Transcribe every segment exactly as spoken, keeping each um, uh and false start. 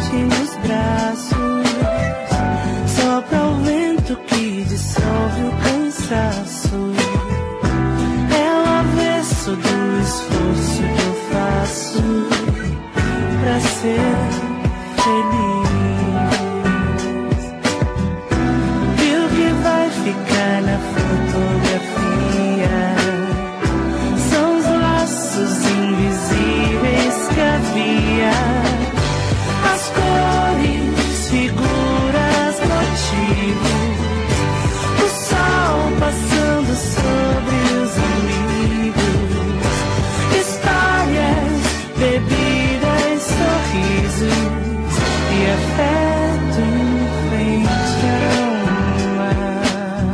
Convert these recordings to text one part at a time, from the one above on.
sente nos braços, sopra o vento que dissolve o cansaço. É o avesso do esforço que eu faço pra ser feliz. E o que vai ficar na fotografia são os laços invisíveis que havia, as cores, figuras, motivos, o sol passando sobre os amigos, histórias, bebidas, sorrisos e afeto em frente ao mar.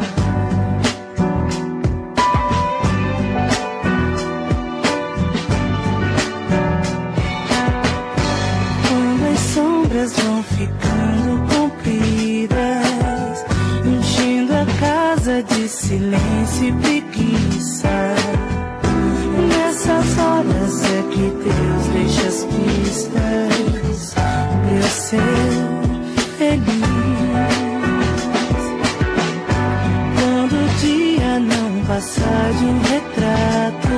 Quando as sombras vão ficando compridas, enchendo a casa de silêncio e preguiça, nessas horas é que Deus deixa as pistas pra eu ser feliz. Quando o dia não passar de um retrato,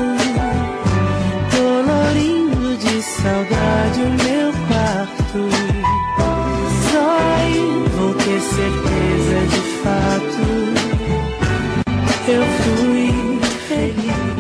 colorindo de saudade o meu quarto, só aí vou ter certeza de fato eu fui feliz.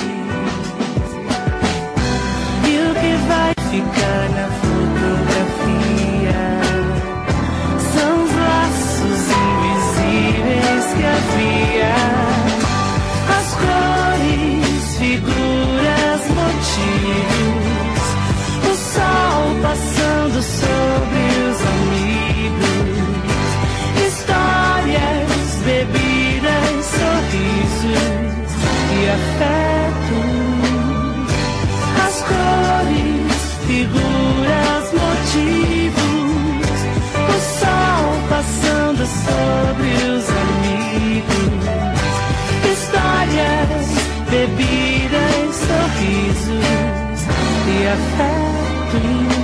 E o que vai ficar na fotografia são os laços invisíveis que havia, as cores, figuras, motivos, o sol passando sobre os amigos, histórias, bebidas, sorrisos e afeto, as cores, figuras, motivos, o sol passando sobre os amigos, histórias, bebidas, sorrisos e afeto.